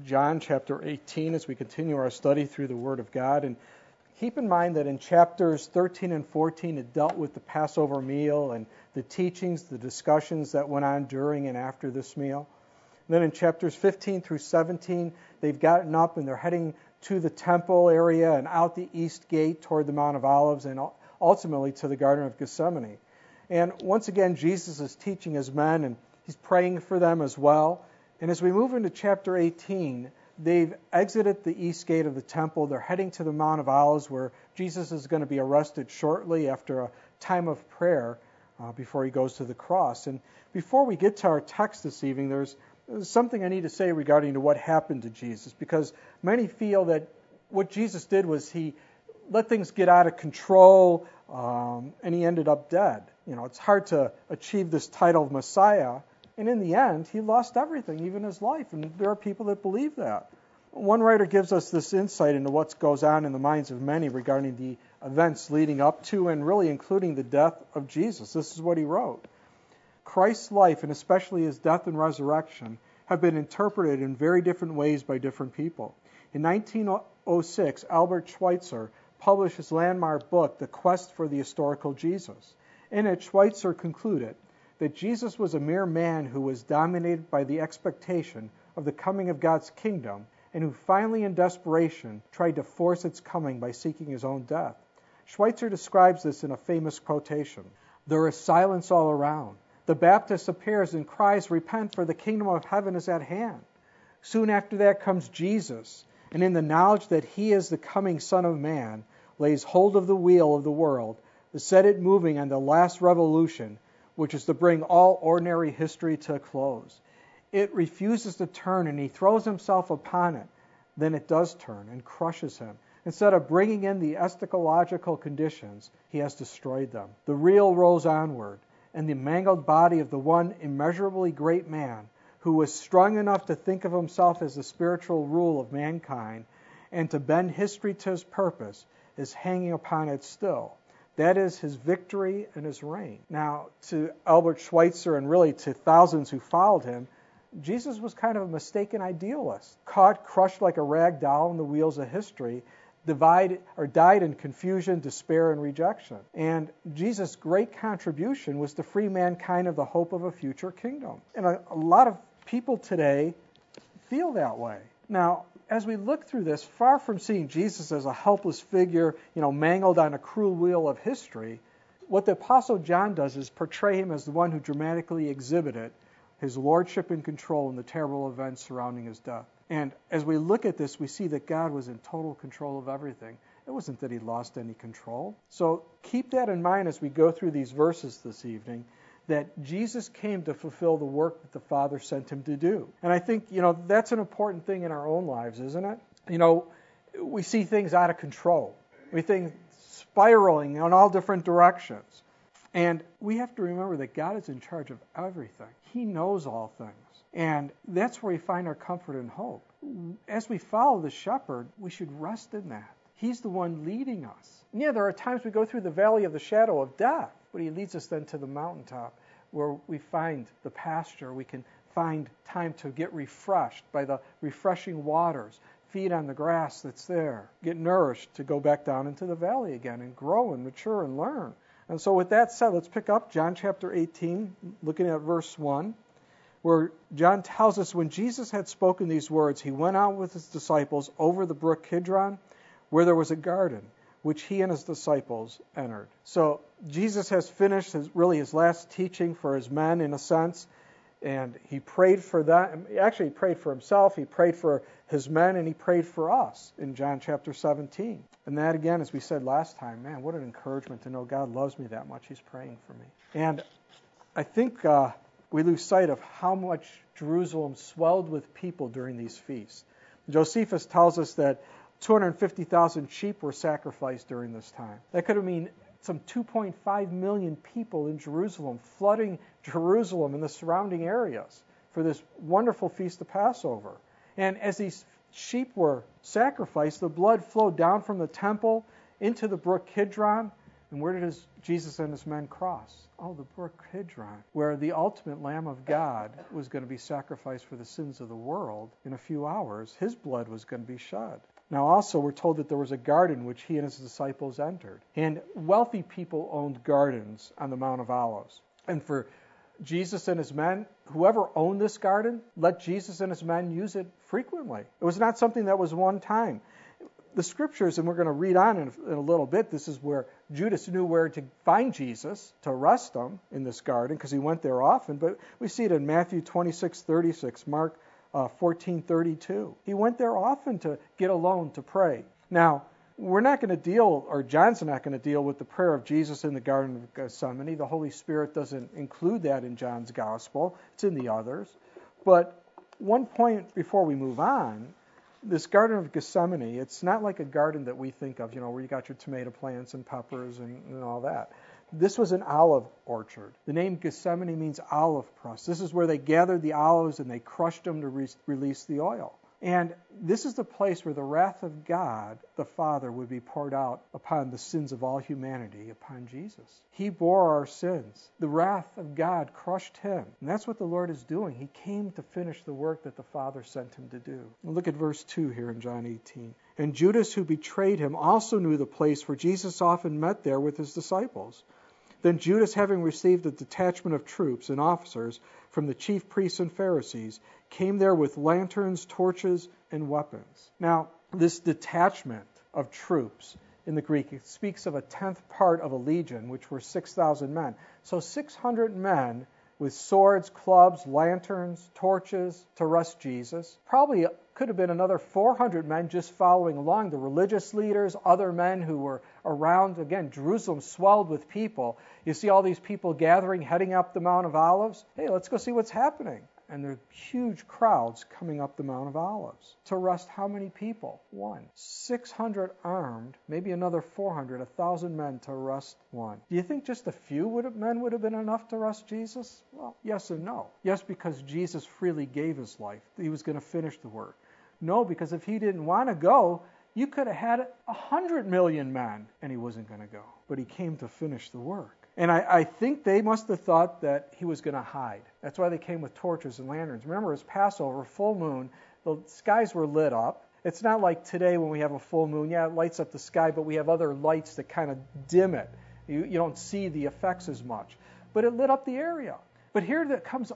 John chapter 18 as we continue our study through the Word of God. And keep in mind that in chapters 13 and 14 it dealt with the Passover meal and the teachings, the discussions that went on during and after this meal. And then in chapters 15 through 17, they've gotten up and they're heading to the temple area and out the east gate toward the Mount of Olives and ultimately to the Garden of Gethsemane. And once again, Jesus is teaching his men and he's praying for them as well. And as we move into chapter 18, they've exited the east gate of the temple. They're heading to the Mount of Olives where Jesus is going to be arrested shortly after a time of prayer before he goes to the cross. And before we get to our text this evening, there's something I need to say regarding to what happened to Jesus, because many feel that what Jesus did was he let things get out of control and he ended up dead. You know, it's hard to achieve this title of Messiah, and in the end, he lost everything, even his life, and there are people that believe that. One writer gives us this insight into what goes on in the minds of many regarding the events leading up to and really including the death of Jesus. This is what he wrote. Christ's life, and especially his death and resurrection, have been interpreted in very different ways by different people. In 1906, Albert Schweitzer published his landmark book, The Quest for the Historical Jesus. In it, Schweitzer concluded that Jesus was a mere man who was dominated by the expectation of the coming of God's kingdom and who finally in desperation tried to force its coming by seeking his own death. Schweitzer describes this in a famous quotation. There is silence all around. The Baptist appears and cries, "Repent, for the kingdom of heaven is at hand." Soon after that comes Jesus, and in the knowledge that he is the coming Son of Man, lays hold of the wheel of the world, to set it moving on the last revolution, which is to bring all ordinary history to a close. It refuses to turn, and he throws himself upon it. Then it does turn and crushes him. Instead of bringing in the eschatological conditions, he has destroyed them. The real rolls onward, and the mangled body of the one immeasurably great man, who was strong enough to think of himself as the spiritual rule of mankind and to bend history to his purpose, is hanging upon it still. That is his victory and his reign. Now, to Albert Schweitzer and really to thousands who followed him, Jesus was kind of a mistaken idealist, caught, crushed like a rag doll in the wheels of history, died in confusion, despair, and rejection. And Jesus' great contribution was to free mankind of the hope of a future kingdom. And a lot of people today feel that way. Now, as we look through this, far from seeing Jesus as a helpless figure, mangled on a cruel wheel of history, what the Apostle John does is portray him as the one who dramatically exhibited his lordship and control in the terrible events surrounding his death. And as we look at this, we see that God was in total control of everything. It wasn't that he lost any control. So keep that in mind as we go through these verses this evening, that Jesus came to fulfill the work that the Father sent him to do. And I think, that's an important thing in our own lives, isn't it? We see things out of control. We think spiraling in all different directions. And we have to remember that God is in charge of everything. He knows all things. And that's where we find our comfort and hope. As we follow the shepherd, we should rest in that. He's the one leading us. And there are times we go through the valley of the shadow of death, but he leads us then to the mountaintop where we find the pasture. We can find time to get refreshed by the refreshing waters, feed on the grass that's there, get nourished to go back down into the valley again and grow and mature and learn. And so with that said, let's pick up John chapter 18, looking at verse 1, where John tells us, when Jesus had spoken these words, he went out with his disciples over the brook Kidron, where there was a garden, which he and his disciples entered. So Jesus has finished his last teaching for his men, in a sense, and he prayed for them. Actually, he prayed for himself, he prayed for his men, and he prayed for us in John chapter 17. And that, again, as we said last time, man, what an encouragement to know God loves me that much. He's praying for me. And I think we lose sight of how much Jerusalem swelled with people during these feasts. Josephus tells us that 250,000 sheep were sacrificed during this time. That could have mean some 2.5 million people in Jerusalem, flooding Jerusalem and the surrounding areas for this wonderful feast of Passover. And as these sheep were sacrificed, the blood flowed down from the temple into the brook Kidron, And where did Jesus and his men cross? Oh, the brook Kidron, where the ultimate Lamb of God was going to be sacrificed for the sins of the world in a few hours. His blood was going to be shed. Now also we're told that there was a garden which he and his disciples entered. And wealthy people owned gardens on the Mount of Olives. And for Jesus and his men, whoever owned this garden, let Jesus and his men use it frequently. It was not something that was one time. The scriptures, and we're going to read on in a little bit, this is where Judas knew where to find Jesus, to arrest him in this garden, because he went there often. But we see it in Matthew 26:36, Mark 14:32. He went there often to get alone to pray. Now, we're not going to deal, or John's not going to deal with the prayer of Jesus in the Garden of Gethsemane. The Holy Spirit doesn't include that in John's Gospel. It's in the others. But one point before we move on, this Garden of Gethsemane, it's not like a garden that we think of, where you got your tomato plants and peppers and all that. This was an olive orchard. The name Gethsemane means olive press. This is where they gathered the olives and they crushed them to release the oil. And this is the place where the wrath of God, the Father, would be poured out upon the sins of all humanity, upon Jesus. He bore our sins. The wrath of God crushed him. And that's what the Lord is doing. He came to finish the work that the Father sent him to do. Now look at verse 2 here in John 18. And Judas, who betrayed him, also knew the place, for Jesus often met there with his disciples. Then Judas, having received a detachment of troops and officers from the chief priests and Pharisees, came there with lanterns, torches, and weapons. Now, this detachment of troops in the Greek, it speaks of a tenth part of a legion, which were 6,000 men. So 600 men with swords, clubs, lanterns, torches to arrest Jesus. Probably could have been another 400 men just following along, the religious leaders, other men who were around. Again, Jerusalem swelled with people. You see all these people gathering, heading up the Mount of Olives. Hey, let's go see what's happening. And there are huge crowds coming up the Mount of Olives. To arrest how many people? One. 600 armed, maybe another 400, 1,000 men to arrest one. Do you think just a few men would have been enough to arrest Jesus? Well, yes and no. Yes, because Jesus freely gave his life. He was going to finish the work. No, because if he didn't want to go, you could have had 100 million men, and he wasn't going to go. But he came to finish the work. And I think they must have thought that he was going to hide. That's why they came with torches and lanterns. Remember, it was Passover, full moon. The skies were lit up. It's not like today when we have a full moon. Yeah, it lights up the sky, but we have other lights that kind of dim it. You don't see the effects as much. But it lit up the area. But here that comes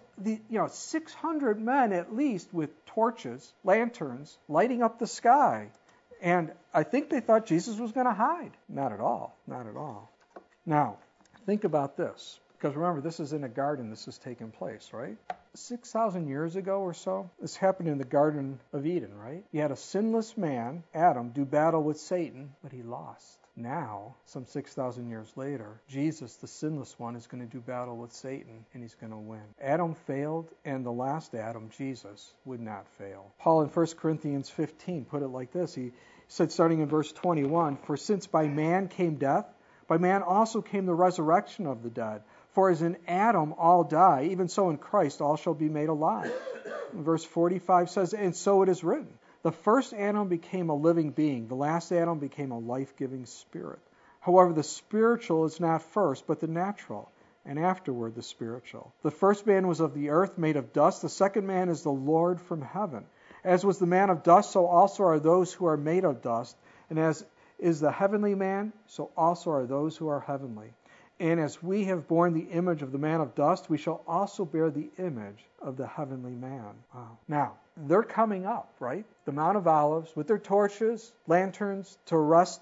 600 men at least with torches, lanterns, lighting up the sky. And I think they thought Jesus was going to hide. Not at all. Not at all. Now, think about this, because remember, this is in a garden this is taking place, right? 6,000 years ago or so, this happened in the Garden of Eden, right? You had a sinless man, Adam, do battle with Satan, but he lost. Now, some 6,000 years later, Jesus, the sinless one, is going to do battle with Satan, and he's going to win. Adam failed, and the last Adam, Jesus, would not fail. Paul in 1 Corinthians 15 put it like this. He said, starting in verse 21, "For since by man came death, by man also came the resurrection of the dead. For as in Adam all die, even so in Christ all shall be made alive." Verse 45 says, "And so it is written, the first Adam became a living being, the last Adam became a life-giving spirit. However, the spiritual is not first, but the natural, and afterward the spiritual. The first man was of the earth, made of dust. The second man is the Lord from heaven. As was the man of dust, so also are those who are made of dust. And as is the heavenly man, so also are those who are heavenly. And as we have borne the image of the man of dust, we shall also bear the image of the heavenly man." Wow. Now, they're coming up, right? The Mount of Olives with their torches, lanterns to arrest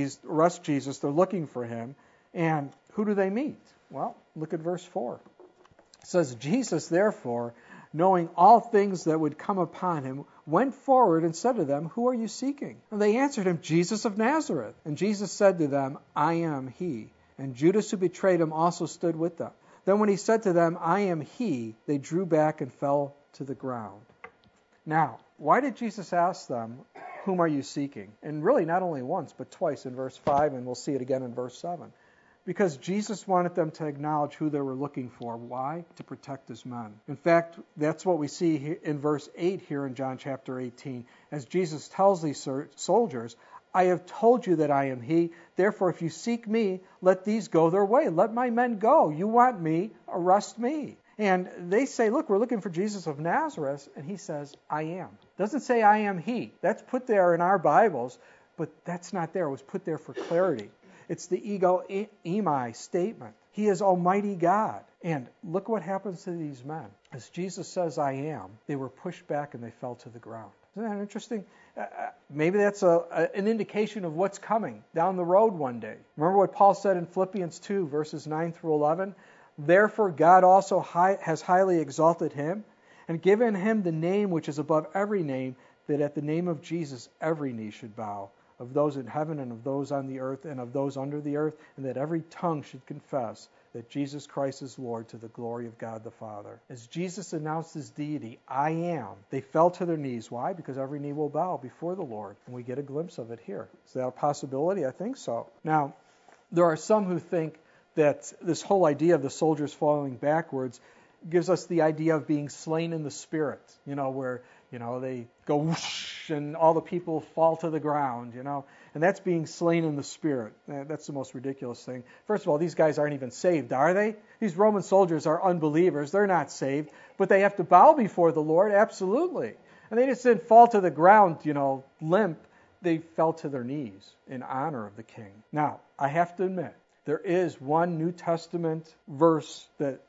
Jesus. They're looking for him. And who do they meet? Well, look at verse 4. It says, "Jesus, therefore, knowing all things that would come upon him, went forward and said to them, 'Who are you seeking?' And they answered him, 'Jesus of Nazareth.' And Jesus said to them, 'I am he.' And Judas, who betrayed him, also stood with them. Then when he said to them, 'I am he,' they drew back and fell to the ground." Now, why did Jesus ask them, "Whom are you seeking?" And really not only once, but twice in verse 5, and we'll see it again in verse 7. Because Jesus wanted them to acknowledge who they were looking for. Why? To protect his men. In fact, that's what we see in verse 8 here in John chapter 18. As Jesus tells these soldiers, I have told you that I am he. Therefore, if you seek me, let these go their way. Let my men go. You want me, arrest me. And they say, look, we're looking for Jesus of Nazareth. And he says, I am. Doesn't say I am he. That's put there in our Bibles, but that's not there. It was put there for clarity. It's the ego eimi statement. He is Almighty God. And look what happens to these men. As Jesus says, I am, they were pushed back and they fell to the ground. Isn't that interesting? Maybe that's an indication of what's coming down the road one day. Remember what Paul said in Philippians 2, verses 9 through 11? Therefore God also has highly exalted him and given him the name which is above every name, that at the name of Jesus every knee should bow, of those in heaven and of those on the earth and of those under the earth, and that every tongue should confess that Jesus Christ is Lord, to the glory of God the Father. As Jesus announced his deity, I am, they fell to their knees. Why? Because every knee will bow before the Lord. And we get a glimpse of it here. Is that a possibility? I think so. Now, there are some who think that this whole idea of the soldiers falling backwards gives us the idea of being slain in the spirit, where, they go whoosh and all the people fall to the ground, and that's being slain in the spirit. That's the most ridiculous thing. First of all, these guys aren't even saved, are they? These Roman soldiers are unbelievers. They're not saved, but they have to bow before the Lord, absolutely. And they just didn't fall to the ground, limp. They fell to their knees in honor of the king. Now, I have to admit, there is one New Testament verses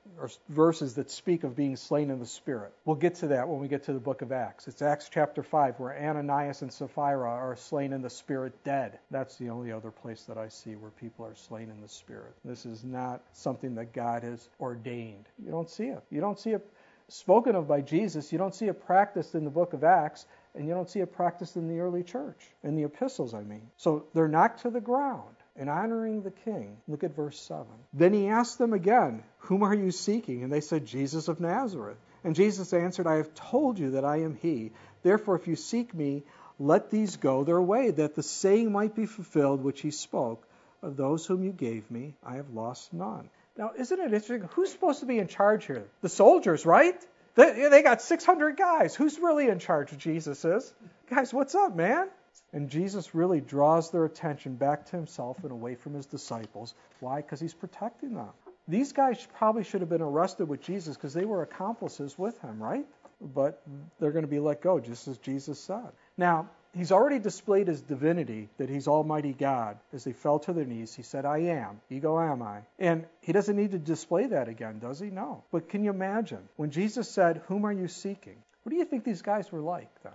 that speak of being slain in the Spirit. We'll get to that when we get to the book of Acts. It's Acts chapter 5, where Ananias and Sapphira are slain in the Spirit dead. That's the only other place that I see where people are slain in the Spirit. This is not something that God has ordained. You don't see it. You don't see it spoken of by Jesus. You don't see it practiced in the book of Acts, and you don't see it practiced in the early church, in the epistles, I mean. So they're knocked to the ground and honoring the king. Look at verse 7. Then he asked them again, whom are you seeking? And they said, Jesus of Nazareth. And Jesus answered, I have told you that I am he. Therefore, if you seek me, let these go their way, that the saying might be fulfilled which he spoke, of those whom you gave me, I have lost none. Now, isn't it interesting? Who's supposed to be in charge here? The soldiers, right? They got 600 guys. Who's really in charge? Jesus is. Guys, what's up, man? And Jesus really draws their attention back to himself and away from his disciples. Why? Because he's protecting them. These guys probably should have been arrested with Jesus because they were accomplices with him, right? But they're going to be let go, just as Jesus said. Now, he's already displayed his divinity, that he's Almighty God. As they fell to their knees, he said, I am, ego am I. And he doesn't need to display that again, does he? No. But can you imagine, when Jesus said, whom are you seeking? What do you think these guys were like then?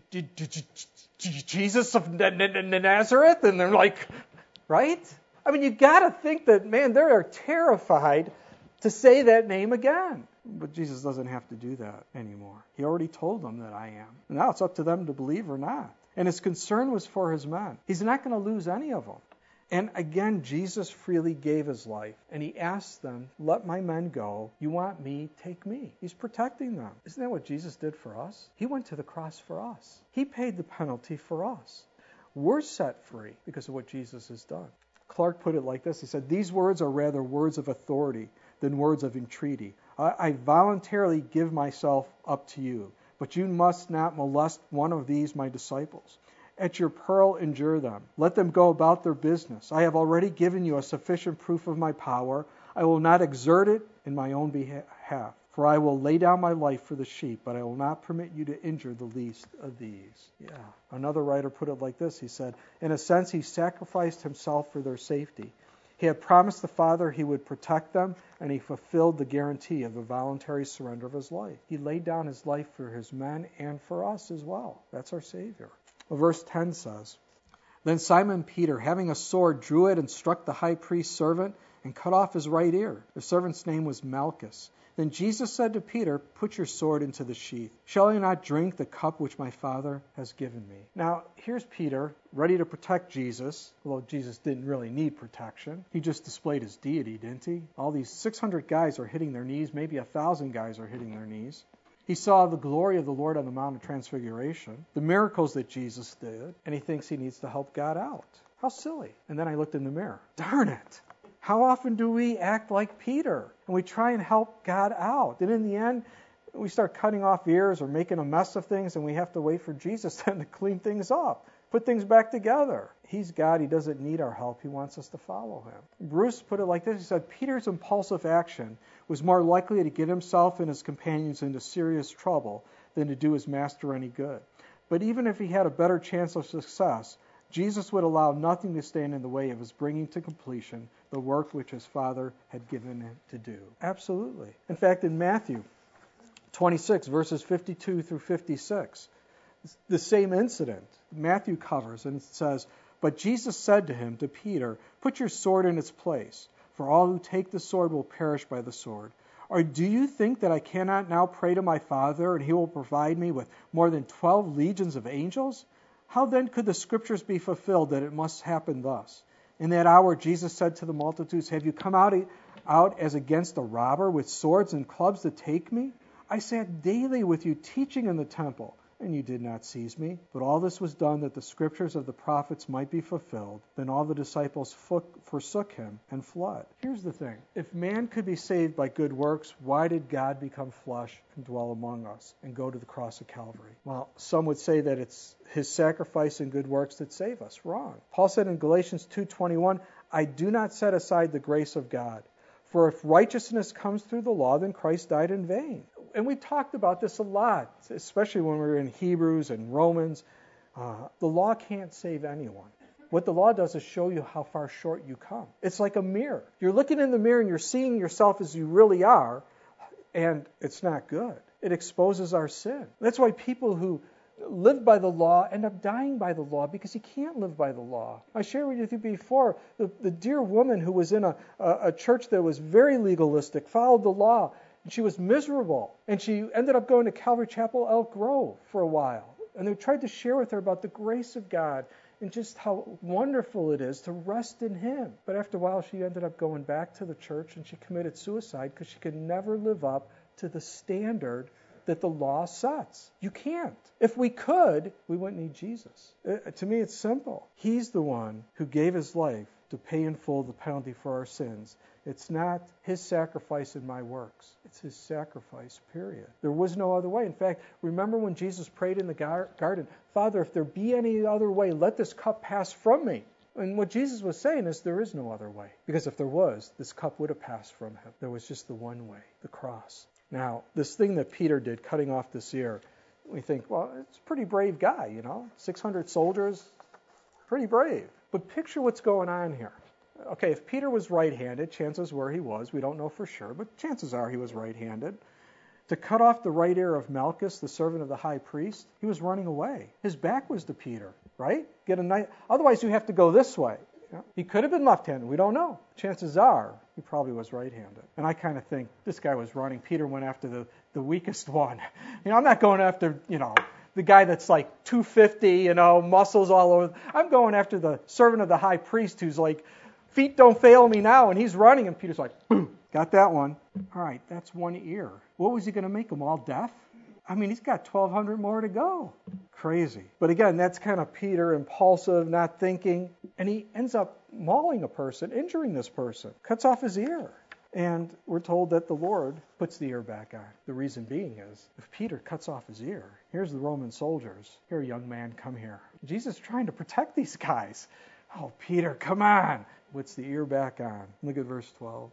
Jesus of Nazareth? And they're like, right? I mean, you got to think that, man, they are terrified to say that name again. But Jesus doesn't have to do that anymore. He already told them that I am. And now it's up to them to believe or not. And his concern was for his men. He's not going to lose any of them. And again, Jesus freely gave his life. And he asked them, let my men go. You want me? Take me. He's protecting them. Isn't that what Jesus did for us? He went to the cross for us. He paid the penalty for us. We're set free because of what Jesus has done. Clark put it like this. He said, these words are rather words of authority than words of entreaty. I voluntarily give myself up to you, but you must not molest one of these my disciples. At your peril endure them. Let them go about their business. I have already given you a sufficient proof of my power. I will not exert it in my own behalf, for I will lay down my life for the sheep, but I will not permit you to injure the least of these. Yeah. Another writer put it like this. He said, in a sense, he sacrificed himself for their safety. He had promised the Father he would protect them, and he fulfilled the guarantee of the voluntary surrender of his life. He laid down his life for his men and for us as well. That's our Savior. Well, verse 10 says, then Simon Peter, having a sword, drew it and struck the high priest's servant and cut off his right ear. The servant's name was Malchus. Then Jesus said to Peter, put your sword into the sheath. Shall I not drink the cup which my Father has given me? Now, here's Peter, ready to protect Jesus, although Jesus didn't really need protection. He just displayed his deity, didn't he? All these 600 guys are hitting their knees. Maybe 1,000 guys are hitting their knees. He saw the glory of the Lord on the Mount of Transfiguration, the miracles that Jesus did, and he thinks he needs to help God out. How silly. And then I looked in the mirror. Darn it. How often do we act like Peter and we try and help God out? And in the end, we start cutting off ears or making a mess of things, and we have to wait for Jesus then to clean things up. put things back together. He's God. He doesn't need our help. He wants us to follow him. Bruce put it like this. He said, Peter's impulsive action was more likely to get himself and his companions into serious trouble than to do his master any good. But even if he had a better chance of success, Jesus would allow nothing to stand in the way of his bringing to completion the work which his Father had given him to do. Absolutely. In fact, in Matthew 26, verses 52 through 56, the same incident Matthew covers, and it says, But Jesus said to him, to Peter, Put your sword in its place, for all who take the sword will perish by the sword. Or do you think that I cannot now pray to my Father, and he will provide me with more than 12 legions of angels? How then could the Scriptures be fulfilled that it must happen thus? In that hour Jesus said to the multitudes, Have you come out as against a robber with swords and clubs to take me? I sat daily with you teaching in the temple, and you did not seize me. But all this was done that the Scriptures of the prophets might be fulfilled. Then all the disciples forsook him and fled. Here's the thing. If man could be saved by good works, why did God become flesh and dwell among us and go to the cross of Calvary? Well, some would say that it's his sacrifice and good works that save us. Wrong. Paul said in Galatians 2:21, I do not set aside the grace of God. For if righteousness comes through the law, then Christ died in vain. And we talked about this a lot, especially when we were in Hebrews and Romans. The law can't save anyone. What the law does is show you how far short you come. It's like a mirror. You're looking in the mirror and you're seeing yourself as you really are, and it's not good. It exposes our sin. That's why people who live by the law end up dying by the law, because you can't live by the law. I shared with you before, the dear woman who was in a church that was very legalistic, followed the law, and she was miserable. And she ended up going to Calvary Chapel, Elk Grove for a while. And they tried to share with her about the grace of God and just how wonderful it is to rest in him. But after a while, she ended up going back to the church, and she committed suicide because she could never live up to the standard that the law sets. You can't. If we could, we wouldn't need Jesus. To me, it's simple. He's the one who gave his life to pay in full the penalty for our sins. It's not his sacrifice in my works. It's his sacrifice, period. There was no other way. In fact, remember when Jesus prayed in the garden, Father, if there be any other way, let this cup pass from me. And what Jesus was saying is there is no other way. Because if there was, this cup would have passed from him. There was just the one way, the cross. Now, this thing that Peter did, cutting off this ear, we think, well, it's a pretty brave guy, 600 soldiers, pretty brave. But picture what's going on here. Okay, if Peter was right-handed, chances were he was. We don't know for sure, but chances are he was right-handed. To cut off the right ear of Malchus, the servant of the high priest, he was running away. His back was to Peter, right? Otherwise, you have to go this way. He could have been left-handed. We don't know. Chances are he probably was right-handed. And I kind of think this guy was running. Peter went after the weakest one. I'm not going after, the guy that's like 250, muscles all over. I'm going after the servant of the high priest who's like, feet don't fail me now, and he's running, and Peter's like, boom, got that one. All right, that's one ear. What was he going to make them all deaf? He's got 1,200 more to go. Crazy. But again, that's kind of Peter, impulsive, not thinking, and he ends up mauling a person, injuring this person, cuts off his ear. And we're told that the Lord puts the ear back on. The reason being is, if Peter cuts off his ear, here's the Roman soldiers. Here, young man, come here. Jesus is trying to protect these guys. Oh, Peter, come on. Puts the ear back on. Look at verse 12.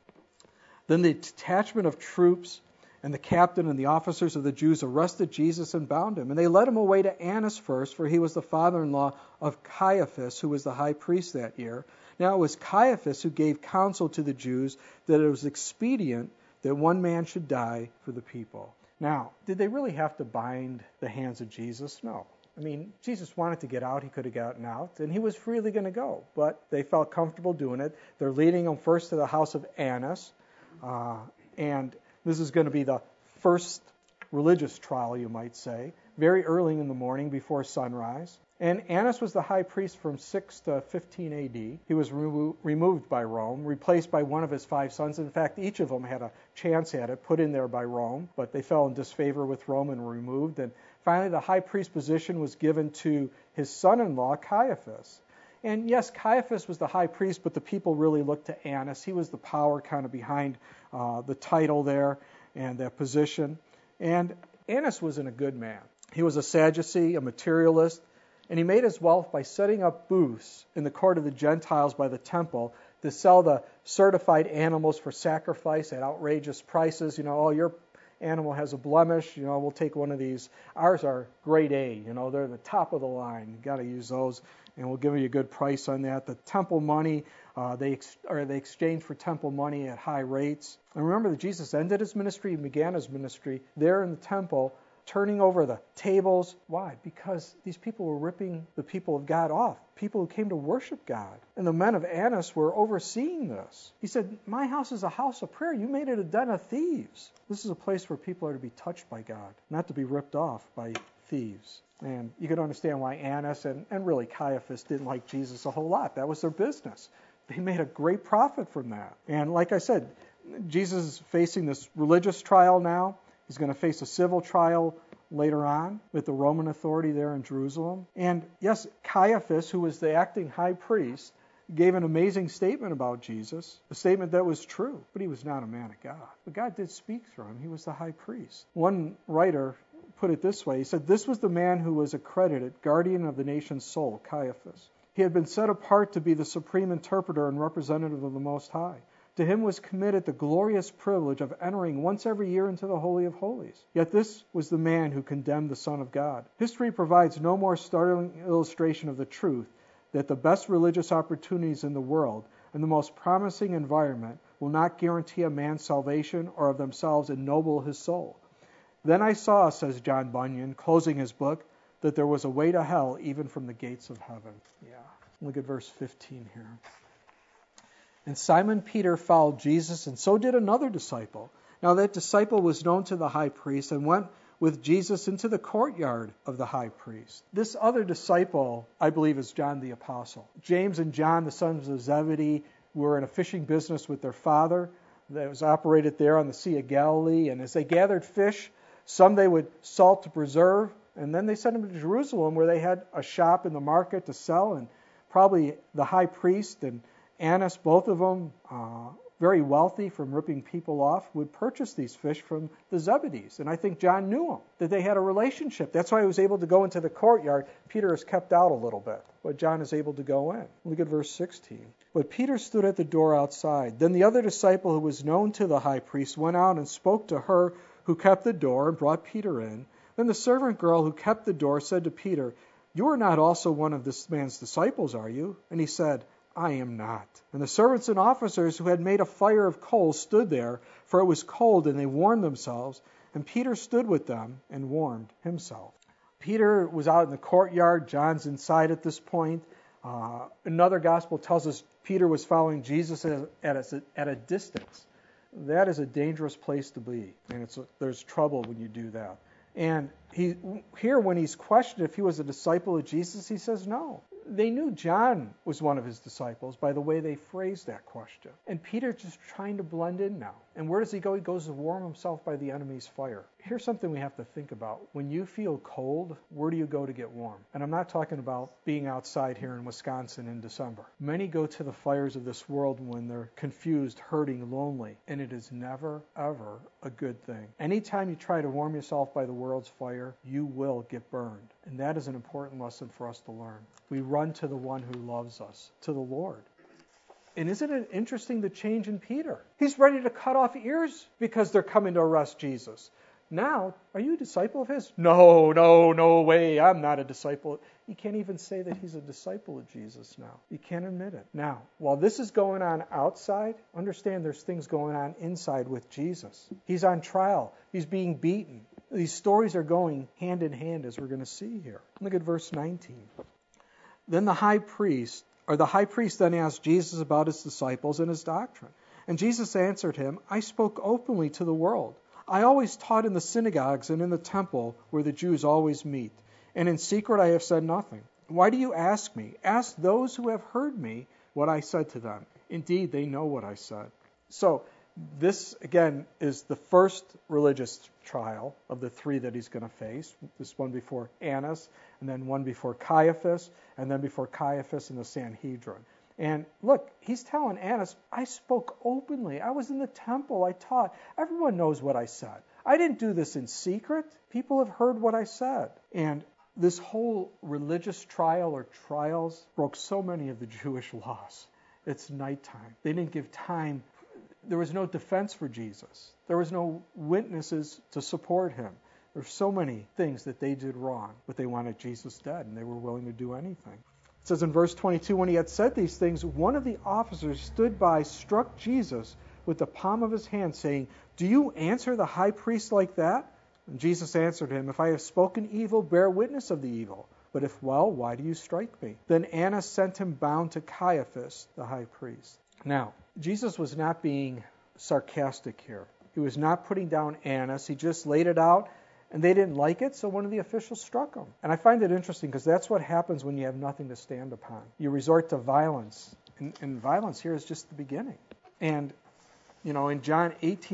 Then the detachment of troops and the captain and the officers of the Jews arrested Jesus and bound him. And they led him away to Annas first, for he was the father-in-law of Caiaphas, who was the high priest that year. Now it was Caiaphas who gave counsel to the Jews that it was expedient that one man should die for the people. Now, did they really have to bind the hands of Jesus? No. Jesus wanted to get out. He could have gotten out, and he was freely going to go. But they felt comfortable doing it. They're leading him first to the house of Annas, and this is going to be the first religious trial, you might say, very early in the morning before sunrise. And Annas was the high priest from 6 to 15 A.D. He was removed by Rome, replaced by one of his 5 sons. In fact, each of them had a chance at it, put in there by Rome, but they fell in disfavor with Rome and were removed. And finally, the high priest position was given to his son-in-law, Caiaphas. And yes, Caiaphas was the high priest, but the people really looked to Annas. He was the power kind of behind the title there and that position. And Annas wasn't a good man. He was a Sadducee, a materialist. And he made his wealth by setting up booths in the court of the Gentiles by the temple to sell the certified animals for sacrifice at outrageous prices. Oh, your animal has a blemish, we'll take one of these. Ours are grade A, they're the top of the line. You got to use those, and we'll give you a good price on that. The temple money, they exchanged for temple money at high rates. And remember that Jesus ended his ministry and began his ministry there in the temple, turning over the tables. Why? Because these people were ripping the people of God off, people who came to worship God. And the men of Annas were overseeing this. He said, my house is a house of prayer. You made it a den of thieves. This is a place where people are to be touched by God, not to be ripped off by thieves. And you can understand why Annas and really Caiaphas didn't like Jesus a whole lot. That was their business. They made a great profit from that. And like I said, Jesus is facing this religious trial now. He's going to face a civil trial later on with the Roman authority there in Jerusalem. And yes, Caiaphas, who was the acting high priest, gave an amazing statement about Jesus, a statement that was true, but he was not a man of God. But God did speak through him. He was the high priest. One writer put it this way. He said, this was the man who was accredited guardian of the nation's soul, Caiaphas. He had been set apart to be the supreme interpreter and representative of the Most High. To him was committed the glorious privilege of entering once every year into the Holy of Holies. Yet this was the man who condemned the Son of God. History provides no more startling illustration of the truth that the best religious opportunities in the world and the most promising environment will not guarantee a man's salvation or of themselves ennoble his soul. Then I saw, says John Bunyan, closing his book, that there was a way to hell even from the gates of heaven. Yeah. Look at verse 15 here. And Simon Peter followed Jesus, and so did another disciple. Now that disciple was known to the high priest and went with Jesus into the courtyard of the high priest. This other disciple, I believe, is John the Apostle. James and John, the sons of Zebedee, were in a fishing business with their father that was operated there on the Sea of Galilee. And as they gathered fish, some they would salt to preserve, and then they sent them to Jerusalem where they had a shop in the market to sell. And probably the high priest and Annas, both of them very wealthy from ripping people off, would purchase these fish from the Zebedees. And I think John knew them, that they had a relationship. That's why he was able to go into the courtyard. Peter is kept out a little bit, but John is able to go in. Look at verse 16. But Peter stood at the door outside. Then the other disciple who was known to the high priest went out and spoke to her who kept the door and brought Peter in. Then the servant girl who kept the door said to Peter, you are not also one of this man's disciples, are you? And he said, I am not. And the servants and officers who had made a fire of coals stood there, for it was cold, and they warmed themselves. And Peter stood with them and warmed himself. Peter was out in the courtyard. John's inside at this point. Another gospel tells us Peter was following Jesus at a distance. That is a dangerous place to be, and there's trouble when you do that. And here, when he's questioned if he was a disciple of Jesus, he says no. They knew John was one of his disciples by the way they phrased that question. And Peter's just trying to blend in now. And where does he go? He goes to warm himself by the enemy's fire. Here's something we have to think about. When you feel cold, where do you go to get warm? And I'm not talking about being outside here in Wisconsin in December. Many go to the fires of this world when they're confused, hurting, lonely. And it is never, ever a good thing. Anytime you try to warm yourself by the world's fire, you will get burned. And that is an important lesson for us to learn. We run to the one who loves us, to the Lord. And isn't it interesting the change in Peter? He's ready to cut off ears because they're coming to arrest Jesus. Now, are you a disciple of his? No way. I'm not a disciple. He can't even say that he's a disciple of Jesus now. He can't admit it. Now, while this is going on outside, understand there's things going on inside with Jesus. He's on trial. He's being beaten. These stories are going hand in hand, as we're going to see here. Look at verse 19. Then the high priest then asked Jesus about his disciples and his doctrine. And Jesus answered him, I spoke openly to the world. I always taught in the synagogues and in the temple where the Jews always meet. And in secret I have said nothing. Why do you ask me? Ask those who have heard me what I said to them. Indeed, they know what I said. So this, again, is the first religious trial of the three that he's going to face. This one before Annas, and then one before Caiaphas, and then before Caiaphas in the Sanhedrin. And look, he's telling Annas, I spoke openly. I was in the temple. I taught. Everyone knows what I said. I didn't do this in secret. People have heard what I said. And this whole religious trial or trials broke so many of the Jewish laws. It's nighttime. They didn't give time. There was no defense for Jesus. There was no witnesses to support him. There's so many things that they did wrong, but they wanted Jesus dead, and they were willing to do anything. It says in verse 22, when he had said these things, one of the officers stood by, struck Jesus with the palm of his hand, saying, "Do you answer the high priest like that?" And Jesus answered him, "If I have spoken evil, bear witness of the evil. But if well, why do you strike me?" Then Annas sent him bound to Caiaphas, the high priest. Now, Jesus was not being sarcastic here. He was not putting down Annas. He just laid it out, and they didn't like it, so one of the officials struck him. And I find it interesting because that's what happens when you have nothing to stand upon. You resort to violence, and violence here is just the beginning. And, in John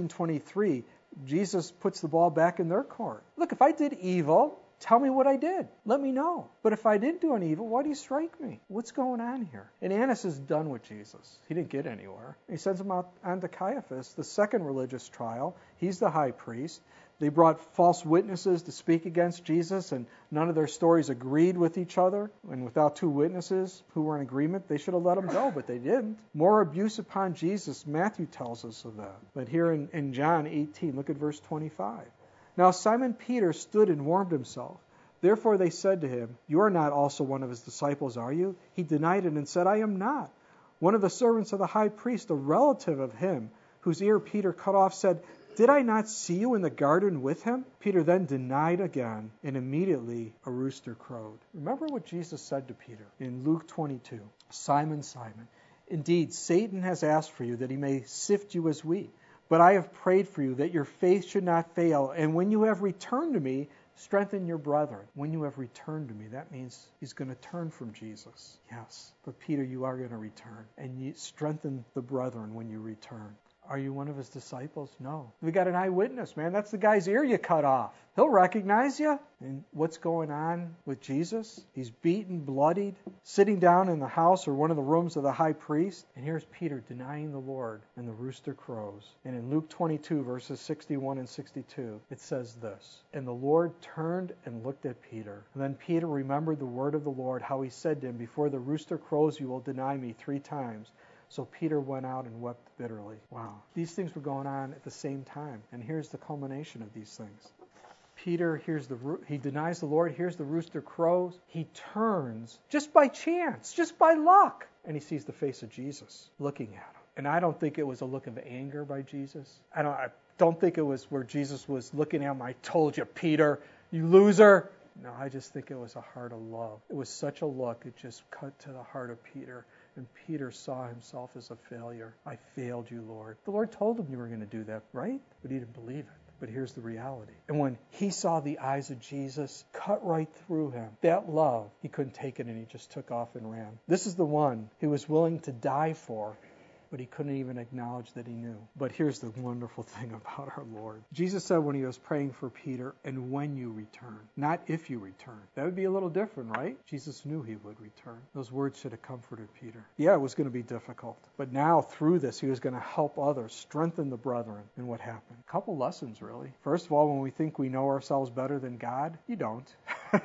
18:23, Jesus puts the ball back in their court. Look, if I did evil, tell me what I did. Let me know. But if I didn't do any evil, why do you strike me? What's going on here? And Annas is done with Jesus. He didn't get anywhere. He sends him out on to Caiaphas, the second religious trial. He's the high priest. They brought false witnesses to speak against Jesus, and none of their stories agreed with each other. And without two witnesses who were in agreement, they should have let him go, but they didn't. More abuse upon Jesus, Matthew tells us of that. But here in John 18, look at verse 25. Now Simon Peter stood and warmed himself. Therefore they said to him, "You are not also one of his disciples, are you?" He denied it and said, "I am not." One of the servants of the high priest, a relative of him, whose ear Peter cut off, said, "Did I not see you in the garden with him?" Peter then denied again, and immediately a rooster crowed. Remember what Jesus said to Peter in Luke 22. "Simon, Simon, indeed Satan has asked for you that he may sift you as wheat. But I have prayed for you that your faith should not fail, and when you have returned to me, strengthen your brethren." When you have returned to me, that means he's going to turn from Jesus. Yes, but Peter, you are going to return, and you strengthen the brethren when you return. Are you one of his disciples? No. We got an eyewitness, man. That's the guy's ear you cut off. He'll recognize you. And what's going on with Jesus? He's beaten, bloodied, sitting down in the house or one of the rooms of the high priest. And here's Peter denying the Lord, and the rooster crows. And in Luke 22, verses 61 and 62, it says this, "And the Lord turned and looked at Peter. And then Peter remembered the word of the Lord, how he said to him, 'Before the rooster crows, you will deny me 3 times.' So Peter went out and wept bitterly." Wow. These things were going on at the same time. And here's the culmination of these things. Peter he denies the Lord, hears the rooster crows. He turns, just by chance, just by luck, and he sees the face of Jesus looking at him. And I don't think it was a look of anger by Jesus. I don't think it was where Jesus was looking at him, "I told you, Peter, you loser." No, I just think it was a heart of love. It was such a look, it just cut to the heart of Peter. And Peter saw himself as a failure. "I failed you, Lord." The Lord told him you were going to do that, right? But he didn't believe it. But here's the reality. And when he saw the eyes of Jesus cut right through him, that love, he couldn't take it, and he just took off and ran. This is the one he was willing to die for, but he couldn't even acknowledge that he knew. But here's the wonderful thing about our Lord. Jesus said when he was praying for Peter, "And when you return," not if you return. That would be a little different, right? Jesus knew he would return. Those words should have comforted Peter. Yeah, it was going to be difficult. But now through this, he was going to help others, strengthen the brethren. And what happened? A couple lessons, really. First of all, when we think we know ourselves better than God, you don't.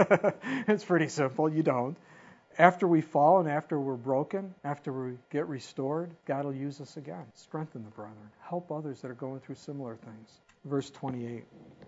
It's pretty simple. You don't. After we fall and after we're broken, after we get restored, God will use us again. Strengthen the brethren. Help others that are going through similar things. Verse 28.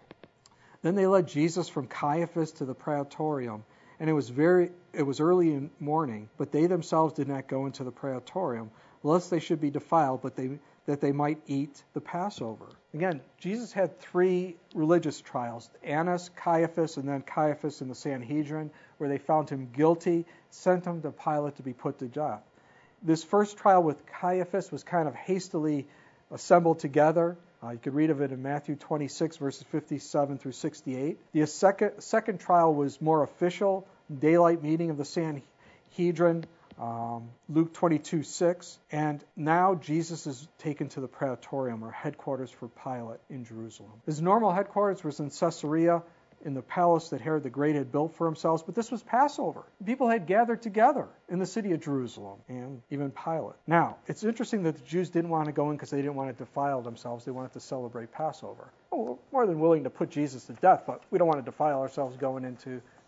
Then they led Jesus from Caiaphas to the praetorium, and it was early in morning, but they themselves did not go into the praetorium, lest they should be defiled, but that they might eat the Passover. Again, Jesus had 3 religious trials, Annas, Caiaphas, and then Caiaphas in the Sanhedrin, where they found him guilty, sent him to Pilate to be put to death. This first trial with Caiaphas was kind of hastily assembled together. You could read of it in Matthew 26, verses 57 through 68. The second trial was more official, daylight meeting of the Sanhedrin, Luke 22:6. And now Jesus is taken to the praetorium, or headquarters for Pilate in Jerusalem. His normal headquarters was in Caesarea, in the palace that Herod the Great had built for himself, but this was Passover. People had gathered together in the city of Jerusalem, and even Pilate. Now, it's interesting that the Jews didn't want to go in because they didn't want to defile themselves. They wanted to celebrate Passover. Oh, we're more than willing to put Jesus to death, but we don't want to defile ourselves going into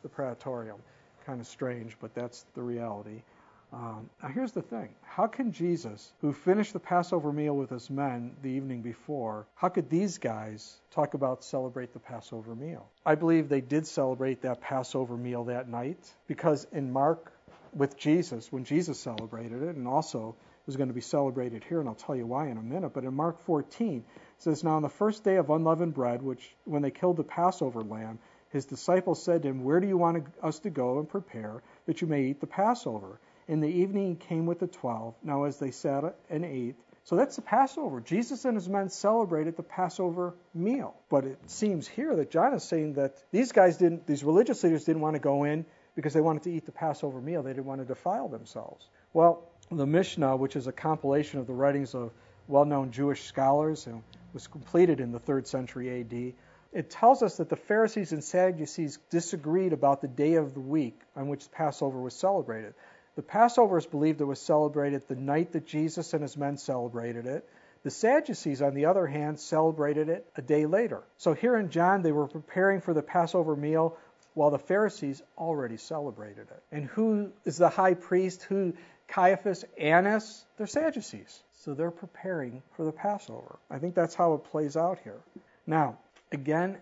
the Praetorium. Kind of strange, but that's the reality. Now here's the thing. How can Jesus, who finished the Passover meal with his men the evening before, how could these guys talk about celebrate the Passover meal? I believe they did celebrate that Passover meal that night, because in Mark, with Jesus, when Jesus celebrated it, and also it was going to be celebrated here, and I'll tell you why in a minute, but in Mark 14, it says, "Now on the first day of unleavened bread, which when they killed the Passover lamb, his disciples said to him, 'Where do you want us to go and prepare that you may eat the Passover?' In the evening he came with the 12. Now as they sat and ate," so that's the Passover. Jesus and his men celebrated the Passover meal. But it seems here that John is saying that these religious leaders didn't want to go in because they wanted to eat the Passover meal. They didn't want to defile themselves. Well, the Mishnah, which is a compilation of the writings of well-known Jewish scholars, and was completed in the 3rd century A.D., it tells us that the Pharisees and Sadducees disagreed about the day of the week on which Passover was celebrated. The Passover is believed it was celebrated the night that Jesus and his men celebrated it. The Sadducees, on the other hand, celebrated it a day later. So here in John, they were preparing for the Passover meal while the Pharisees already celebrated it. And who is the high priest? Caiaphas, Annas? They're Sadducees. So they're preparing for the Passover. I think that's how it plays out here. Now, again,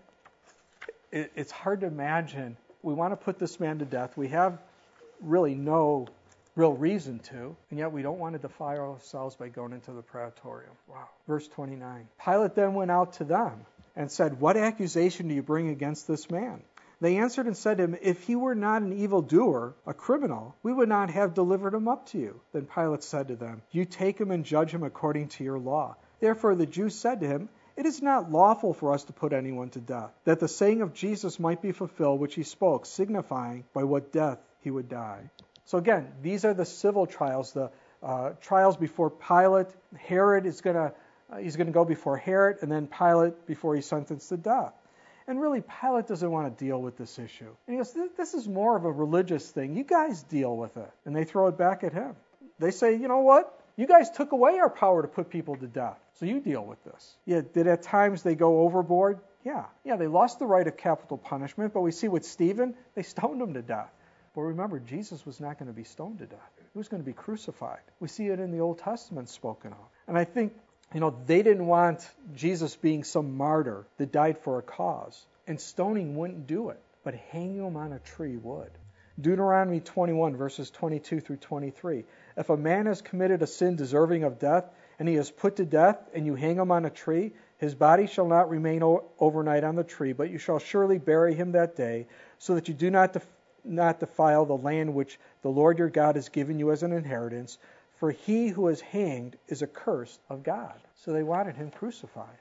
it's hard to imagine. We want to put this man to death. We have really no real reason to, and yet we don't want to defile ourselves by going into the Praetorium. Wow. Verse 29. Pilate then went out to them and said, "What accusation do you bring against this man?" They answered and said to him, "If he were not an evildoer, a criminal, we would not have delivered him up to you." Then Pilate said to them, "You take him and judge him according to your law." Therefore the Jews said to him, "It is not lawful for us to put anyone to death, that the saying of Jesus might be fulfilled, which he spoke, signifying by what death he would die." So again, these are the civil trials, the trials before Pilate. Herod is he's going to go before Herod, and then Pilate before he's sentenced to death. And really, Pilate doesn't want to deal with this issue. And he goes, "This is more of a religious thing. You guys deal with it." And they throw it back at him. They say, "You know what? You guys took away our power to put people to death, so you deal with this." Yeah, did at times they go overboard? Yeah, they lost the right of capital punishment, but we see with Stephen, they stoned him to death. But remember, Jesus was not going to be stoned to death. He was going to be crucified. We see it in the Old Testament spoken of. And I think, they didn't want Jesus being some martyr that died for a cause. And stoning wouldn't do it, but hanging him on a tree would. Deuteronomy 21, verses 22 through 23. If a man has committed a sin deserving of death, and he is put to death, and you hang him on a tree, his body shall not remain overnight on the tree, but you shall surely bury him that day, so that you do not defile the land which the Lord your God has given you as an inheritance, for he who is hanged is accursed of God. So they wanted him crucified.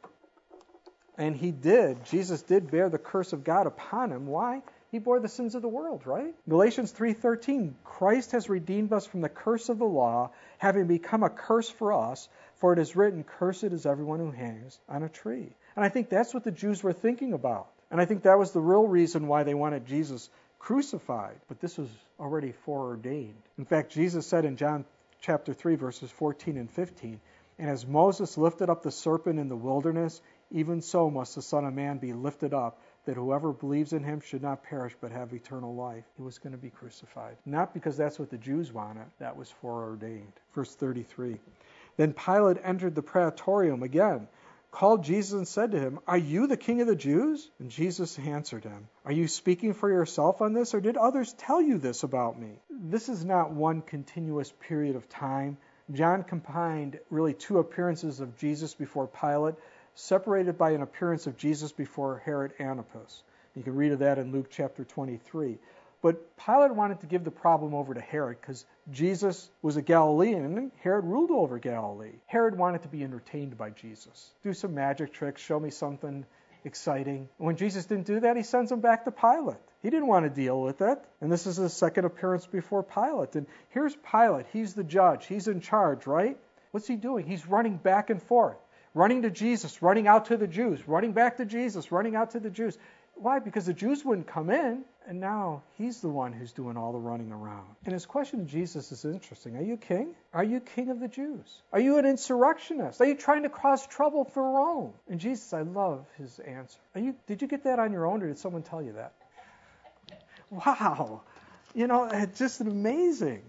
And he did. Jesus did bear the curse of God upon him. Why? He bore the sins of the world, right? Galatians 3:13, Christ has redeemed us from the curse of the law, having become a curse for us, for it is written, "Cursed is everyone who hangs on a tree." And I think that's what the Jews were thinking about. And I think that was the real reason why they wanted Jesus crucified. But this was already foreordained. In fact, Jesus said in John chapter 3, verses 14 and 15, "And as Moses lifted up the serpent in the wilderness, even so must the Son of Man be lifted up, that whoever believes in him should not perish but have eternal life." He was going to be crucified. Not because that's what the Jews wanted. That was foreordained. Verse 33. Then Pilate entered the Praetorium again, called Jesus and said to him, "Are you the king of the Jews?" And Jesus answered him, "Are you speaking for yourself on this, or did others tell you this about me?" This is not one continuous period of time. John combined really two appearances of Jesus before Pilate, separated by an appearance of Jesus before Herod Antipas. You can read of that in Luke chapter 23. But Pilate wanted to give the problem over to Herod because Jesus was a Galilean and Herod ruled over Galilee. Herod wanted to be entertained by Jesus. Do some magic tricks, show me something exciting. And when Jesus didn't do that, he sends him back to Pilate. He didn't want to deal with it. And this is his second appearance before Pilate. And here's Pilate. He's the judge. He's in charge, right? What's he doing? He's running back and forth. Running to Jesus, running out to the Jews, running back to Jesus, running out to the Jews. Why? Because the Jews wouldn't come in, and now he's the one who's doing all the running around. And his question to Jesus is interesting. Are you king? Are you king of the Jews? Are you an insurrectionist? Are you trying to cause trouble for Rome? And Jesus, I love his answer. Did you get that on your own, or did someone tell you that? Wow. It's just amazing.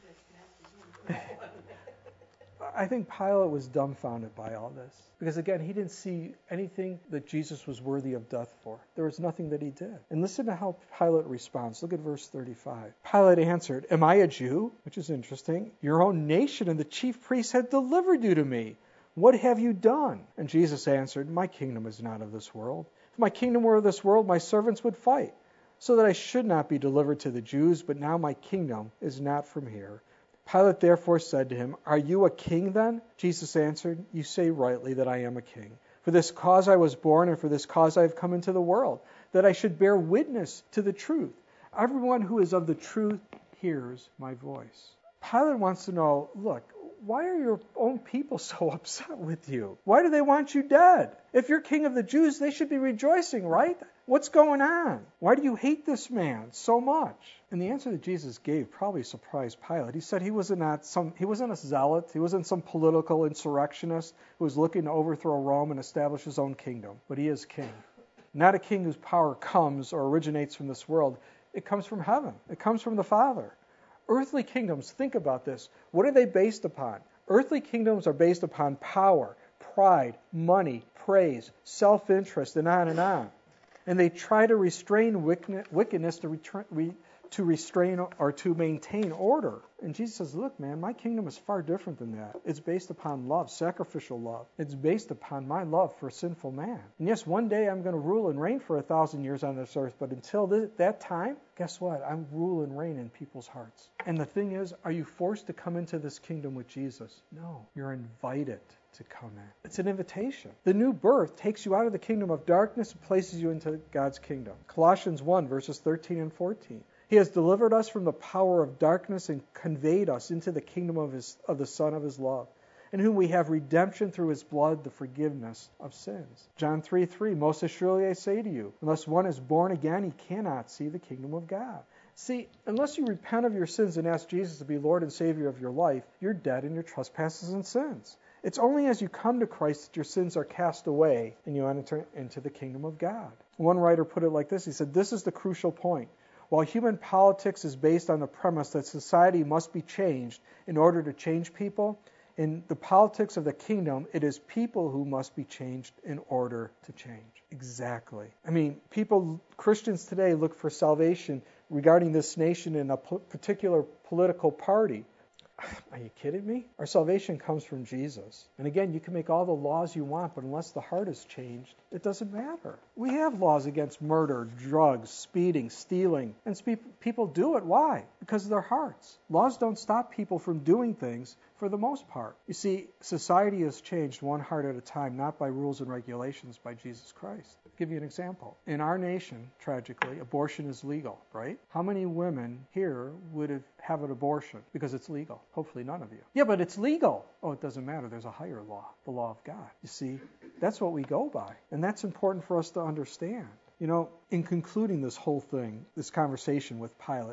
I think Pilate was dumbfounded by all this. Because again, he didn't see anything that Jesus was worthy of death for. There was nothing that he did. And listen to how Pilate responds. Look at verse 35. Pilate answered, "Am I a Jew?" Which is interesting. "Your own nation and the chief priests have delivered you to me. What have you done?" And Jesus answered, "My kingdom is not of this world. If my kingdom were of this world, my servants would fight, so that I should not be delivered to the Jews, but now my kingdom is not from here." Pilate therefore said to him, "Are you a king then?" Jesus answered, "You say rightly that I am a king. For this cause I was born, and for this cause I have come into the world, that I should bear witness to the truth. Everyone who is of the truth hears my voice." Pilate wants to know, look, why are your own people so upset with you? Why do they want you dead? If you're king of the Jews, they should be rejoicing, right? What's going on? Why do you hate this man so much? And the answer that Jesus gave probably surprised Pilate. He said he wasn't a zealot. He wasn't some political insurrectionist who was looking to overthrow Rome and establish his own kingdom. But he is king. Not a king whose power comes or originates from this world. It comes from heaven. It comes from the Father. Earthly kingdoms, think about this. What are they based upon? Earthly kingdoms are based upon power, pride, money, praise, self-interest, and on and on. And they try to restrain wickedness to restrain or to maintain order. And Jesus says, look, man, my kingdom is far different than that. It's based upon love, sacrificial love. It's based upon my love for sinful man. And yes, one day I'm going to rule and reign for 1,000 years on this earth, but until that time, guess what? I'm rule and reign in people's hearts. And the thing is, are you forced to come into this kingdom with Jesus? No, you're invited to come in. It's an invitation. The new birth takes you out of the kingdom of darkness and places you into God's kingdom. Colossians 1, verses 13 and 14. He has delivered us from the power of darkness and conveyed us into the kingdom of the Son of his love, in whom we have redemption through his blood, the forgiveness of sins. John 3:3, most assuredly I say to you, unless one is born again, he cannot see the kingdom of God. See, unless you repent of your sins and ask Jesus to be Lord and Savior of your life, you're dead in your trespasses and sins. It's only as you come to Christ that your sins are cast away and you enter into the kingdom of God. One writer put it like this. He said, this is the crucial point. While human politics is based on the premise that society must be changed in order to change people, in the politics of the kingdom, it is people who must be changed in order to change. Exactly. I mean, Christians today look for salvation regarding this nation in a particular political party. Are you kidding me? Our salvation comes from Jesus. And again, you can make all the laws you want, but unless the heart is changed, it doesn't matter. We have laws against murder, drugs, speeding, stealing. And people do it. Why? Because of their hearts. Laws don't stop people from doing things for the most part. You see, society has changed one heart at a time, not by rules and regulations, by Jesus Christ. I'll give you an example. In our nation, tragically, abortion is legal, right? How many women here would have an abortion because it's legal? Hopefully none of you. Yeah, but it's legal. Oh, it doesn't matter. There's a higher law, the law of God. You see, that's what we go by. And that's important for us to understand. You know, in concluding this whole thing, this conversation with Pilate,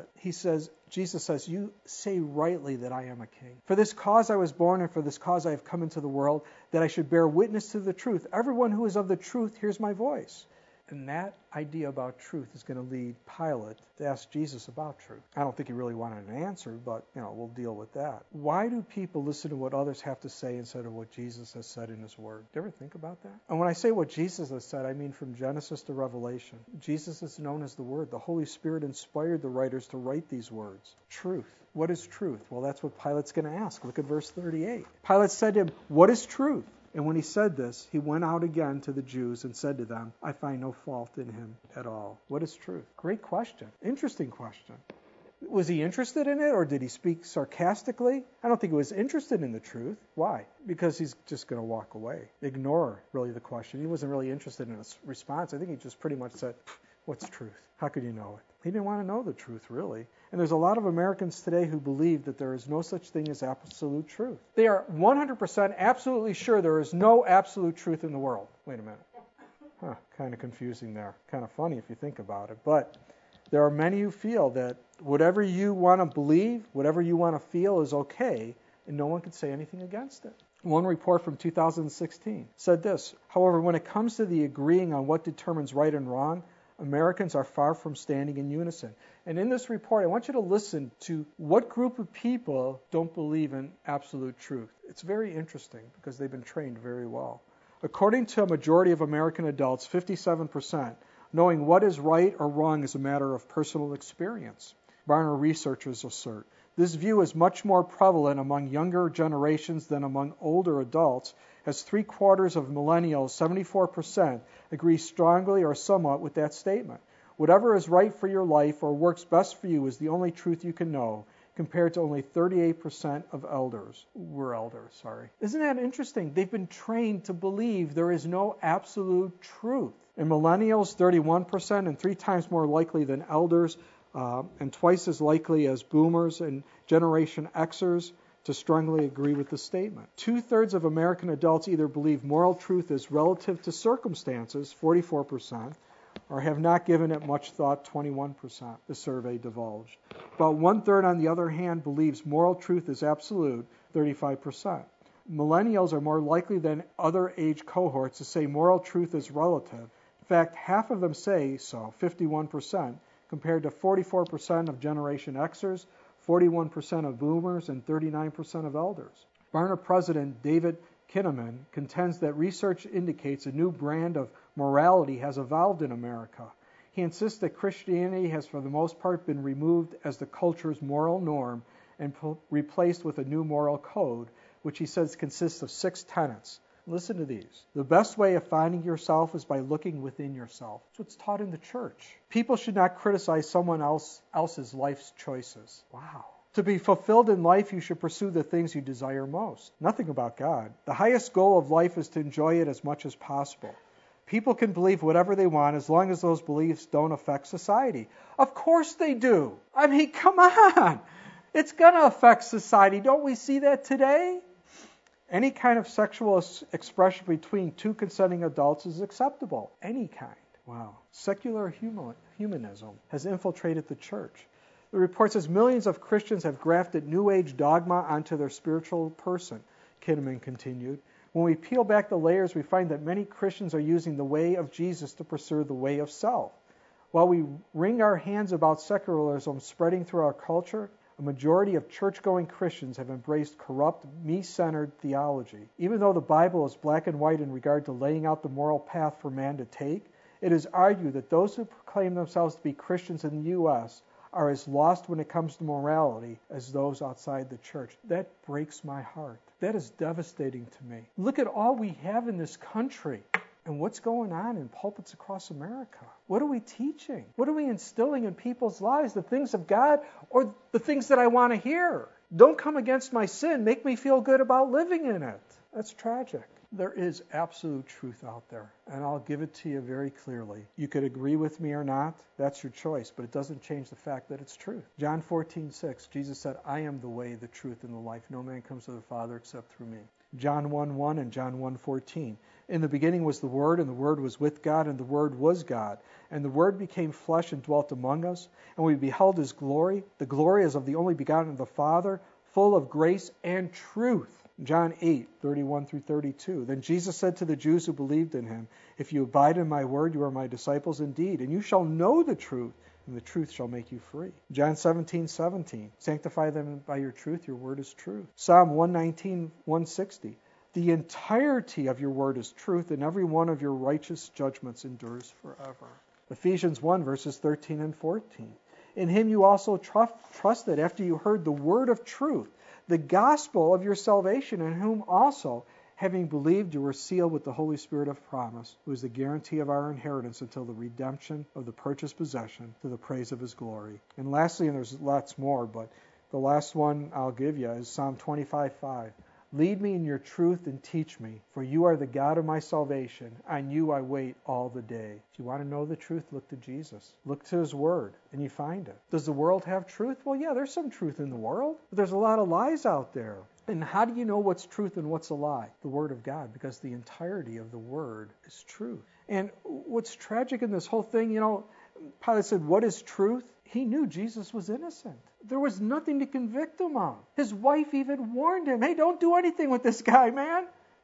Jesus says, you say rightly that I am a king. For this cause I was born, and for this cause I have come into the world, that I should bear witness to the truth. Everyone who is of the truth hears my voice. And that idea about truth is going to lead Pilate to ask Jesus about truth. I don't think he really wanted an answer, but, we'll deal with that. Why do people listen to what others have to say instead of what Jesus has said in his word? Do you ever think about that? And when I say what Jesus has said, I mean from Genesis to Revelation. Jesus is known as the Word. The Holy Spirit inspired the writers to write these words. Truth. What is truth? Well, that's what Pilate's going to ask. Look at verse 38. Pilate said to him, what is truth? And when he said this, he went out again to the Jews and said to them, I find no fault in him at all. What is truth? Great question. Interesting question. Was he interested in it, or did he speak sarcastically? I don't think he was interested in the truth. Why? Because he's just going to walk away. Ignore, really, the question. He wasn't really interested in a response. I think he just pretty much said, what's truth? How could you know it? He didn't want to know the truth, really. And there's a lot of Americans today who believe that there is no such thing as absolute truth. They are 100% absolutely sure there is no absolute truth in the world. Wait a minute. Kind of confusing there. Kind of funny if you think about it. But there are many who feel that whatever you want to believe, whatever you want to feel is okay, and no one can say anything against it. One report from 2016 said this, however, when it comes to the agreeing on what determines right and wrong, Americans are far from standing in unison. And in this report, I want you to listen to what group of people don't believe in absolute truth. It's very interesting because they've been trained very well. According to a majority of American adults, 57%, knowing what is right or wrong is a matter of personal experience. Barna researchers assert. This view is much more prevalent among younger generations than among older adults, as 3/4 of millennials, 74%, agree strongly or somewhat with that statement. Whatever is right for your life or works best for you is the only truth you can know, compared to only 38% of elders. Isn't that interesting? They've been trained to believe there is no absolute truth. And millennials, 31%, and 3 times more likely than elders, and twice as likely as boomers and Generation Xers, to strongly agree with the statement. 2/3 of American adults either believe moral truth is relative to circumstances, 44%, or have not given it much thought, 21%, the survey divulged. About 1/3, on the other hand, believes moral truth is absolute, 35%. Millennials are more likely than other age cohorts to say moral truth is relative. In fact, half of them say so, 51%, compared to 44% of Generation Xers, 41% of boomers, and 39% of elders. Barna President David Kinnaman contends that research indicates a new brand of morality has evolved in America. He insists that Christianity has for the most part been removed as the culture's moral norm and replaced with a new moral code, which he says consists of 6 tenets. Listen to these. The best way of finding yourself is by looking within yourself. That's what's taught in the church. People should not criticize someone else's life's choices. Wow. To be fulfilled in life, you should pursue the things you desire most. Nothing about God. The highest goal of life is to enjoy it as much as possible. People can believe whatever they want as long as those beliefs don't affect society. Of course they do. I mean, come on. It's going to affect society. Don't we see that today? Any kind of sexual expression between 2 consenting adults is acceptable. Any kind. Wow. Secular humanism has infiltrated the church. The report says millions of Christians have grafted New Age dogma onto their spiritual person, Kinnaman continued. When we peel back the layers, we find that many Christians are using the way of Jesus to pursue the way of self. While we wring our hands about secularism spreading through our culture, a majority of church-going Christians have embraced corrupt, me-centered theology. Even though the Bible is black and white in regard to laying out the moral path for man to take, it is argued that those who proclaim themselves to be Christians in the U.S. are as lost when it comes to morality as those outside the church. That breaks my heart. That is devastating to me. Look at all we have in this country and what's going on in pulpits across America. What are we teaching? What are we instilling in people's lives? The things of God or the things that I want to hear? Don't come against my sin. Make me feel good about living in it. That's tragic. There is absolute truth out there, and I'll give it to you very clearly. You could agree with me or not. That's your choice, but it doesn't change the fact that it's truth. John 14:6, Jesus said, I am the way, the truth, and the life. No man comes to the Father except through me. John 1:1 and John 1:14. In the beginning was the Word, and the Word was with God, and the Word was God. And the Word became flesh and dwelt among us, and we beheld His glory. The glory is of the only begotten of the Father, full of grace and truth. John 8:31 through 32. Then Jesus said to the Jews who believed in Him, If you abide in my word, you are my disciples indeed, and you shall know the truth, and the truth shall make you free. John 17:17. Sanctify them by your truth, your word is truth. Psalm 119:160. The entirety of your word is truth, and every one of your righteous judgments endures forever. Ephesians 1, verses 13 and 14. In Him you also trusted after you heard the word of truth, the gospel of your salvation, in whom also, having believed, you were sealed with the Holy Spirit of promise, who is the guarantee of our inheritance until the redemption of the purchased possession, to the praise of His glory. And lastly, and there's lots more, but the last one I'll give you is Psalm 25:5. Lead me in your truth and teach me, for you are the God of my salvation. On you I wait all the day. If you want to know the truth, look to Jesus. Look to His Word, and you find it. Does the world have truth? Well, yeah, there's some truth in the world, but there's a lot of lies out there. And how do you know what's truth and what's a lie? The Word of God, because the entirety of the Word is truth. And what's tragic in this whole thing, Pilate said, what is truth? He knew Jesus was innocent. There was nothing to convict him of. His wife even warned him, hey, don't do anything with this guy, man.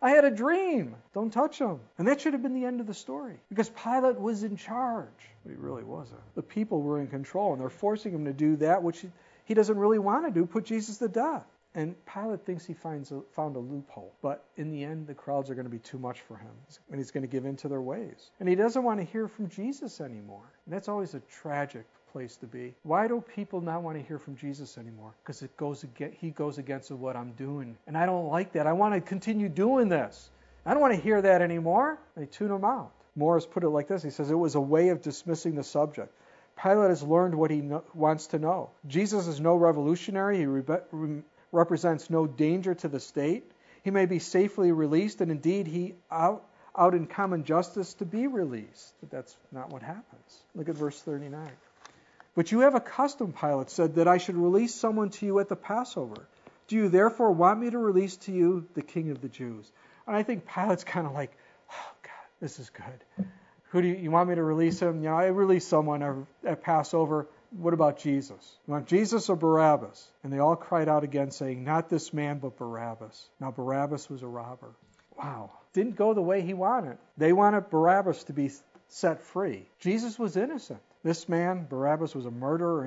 I had a dream. Don't touch him. And that should have been the end of the story, because Pilate was in charge. But he really wasn't. The people were in control, and they're forcing him to do that which he doesn't really want to do, put Jesus to death. And Pilate thinks he found a loophole. But in the end, the crowds are going to be too much for him, and he's going to give in to their ways. And he doesn't want to hear from Jesus anymore. And that's always a tragic place to be. Why do people not want to hear from Jesus anymore? Because he goes against what I'm doing. And I don't like that. I want to continue doing this. I don't want to hear that anymore. They tune him out. Morris put it like this. He says, it was a way of dismissing the subject. Pilate has learned what he wants to know. Jesus is no revolutionary. He represents no danger to the state. He may be safely released, and indeed he out in common justice to be released. But that's not what happens. Look at verse 39. But you have a custom, Pilate said, that I should release someone to you at the Passover. Do you therefore want me to release to you the King of the Jews? And I think Pilate's kind of like, oh, God, this is good. Who do you want me to release him? I released someone at Passover. What about Jesus? You want Jesus or Barabbas? And they all cried out again, saying, not this man, but Barabbas. Now Barabbas was a robber. Wow. Didn't go the way he wanted. They wanted Barabbas to be set free. Jesus was innocent. This man, Barabbas, was a murderer,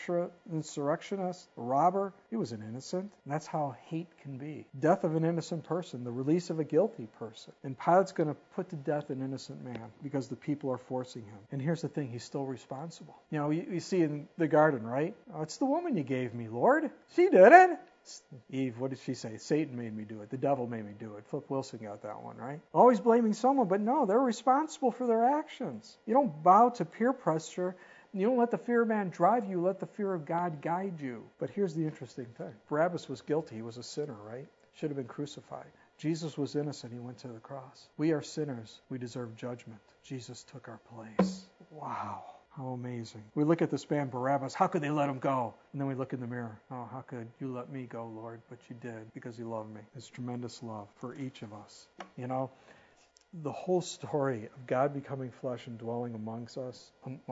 insurrectionist, a robber. He was an innocent. And that's how hate can be. Death of an innocent person, the release of a guilty person. And Pilate's going to put to death an innocent man because the people are forcing him. And here's the thing, he's still responsible. You see in the garden, right? Oh, it's the woman you gave me, Lord. She did it. Eve, what did she say? Satan made me do it. The devil made me do it. Flip Wilson got that one, right? Always blaming someone, but no, they're responsible for their actions. You don't bow to peer pressure. You don't let the fear of man drive you. Let the fear of God guide you. But here's the interesting thing. Barabbas was guilty. He was a sinner, right? Should have been crucified. Jesus was innocent. He went to the cross. We are sinners. We deserve judgment. Jesus took our place. Wow. How amazing. We look at this man, Barabbas. How could they let him go? And then we look in the mirror. Oh, how could you let me go, Lord? But you did, because you love me. It's tremendous love for each of us. The whole story of God becoming flesh and dwelling among us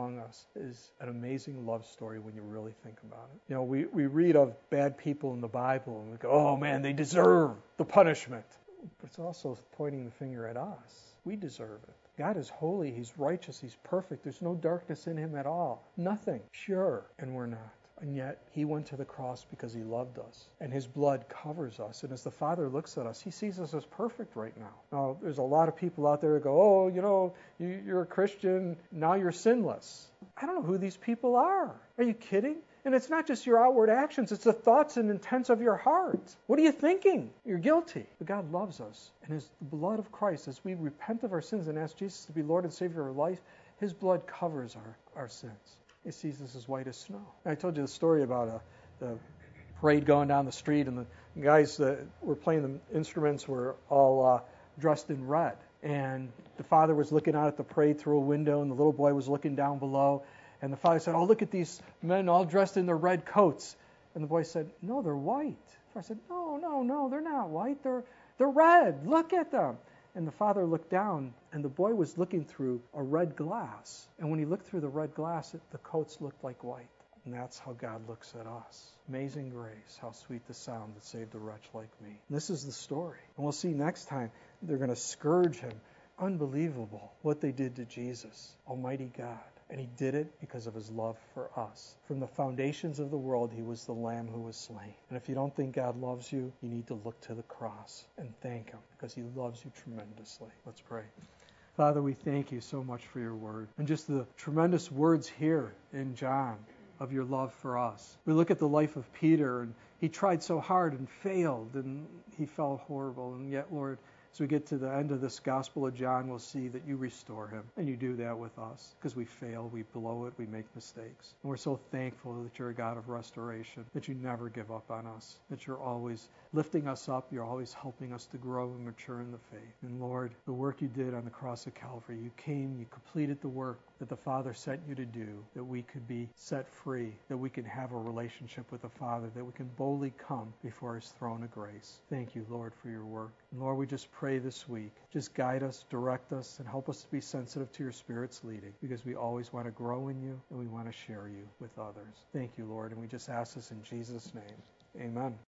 is an amazing love story when you really think about it. We read of bad people in the Bible and we go, oh man, they deserve the punishment. But it's also pointing the finger at us. We deserve it. God is holy, He's righteous, He's perfect. There's no darkness in Him at all. Nothing. Pure. And we're not. And yet He went to the cross because He loved us. And His blood covers us. And as the Father looks at us, He sees us as perfect right now. Now, there's a lot of people out there that go, oh, you're a Christian, now you're sinless. I don't know who these people are. Are you kidding? And it's not just your outward actions, it's the thoughts and intents of your heart. What are you thinking? You're guilty. But God loves us. And the blood of Christ, as we repent of our sins and ask Jesus to be Lord and Savior of our life, His blood covers our sins. He sees us as white as snow. And I told you the story about the parade going down the street, and the guys that were playing the instruments were all dressed in red. And the father was looking out at the parade through a window, and the little boy was looking down below. And the father said, oh, look at these men all dressed in their red coats. And the boy said, no, they're white. The father said, no, they're not white. They're red. Look at them. And the father looked down, and the boy was looking through a red glass. And when he looked through the red glass, the coats looked like white. And that's how God looks at us. Amazing grace, how sweet the sound that saved a wretch like me. And this is the story. And we'll see next time they're going to scourge him. Unbelievable what they did to Jesus, Almighty God. And He did it because of His love for us. From the foundations of the world, He was the Lamb who was slain. And if you don't think God loves you, you need to look to the cross and thank Him because He loves you tremendously. Let's pray. Father, we thank You so much for Your word and just the tremendous words here in John of Your love for us. We look at the life of Peter, and he tried so hard and failed, and he felt horrible. And yet, Lord, as we get to the end of this Gospel of John, we'll see that You restore him. And You do that with us because we fail, we blow it, we make mistakes. And we're so thankful that You're a God of restoration, that You never give up on us, that You're always lifting us up. You're always helping us to grow and mature in the faith. And Lord, the work You did on the cross of Calvary, You came, You completed the work that the Father sent You to do, that we could be set free, that we can have a relationship with the Father, that we can boldly come before His throne of grace. Thank You, Lord, for Your work. And Lord, we just pray this week, just guide us, direct us, and help us to be sensitive to Your Spirit's leading, because we always want to grow in You and we want to share You with others. Thank You, Lord, and we just ask this in Jesus' name. Amen.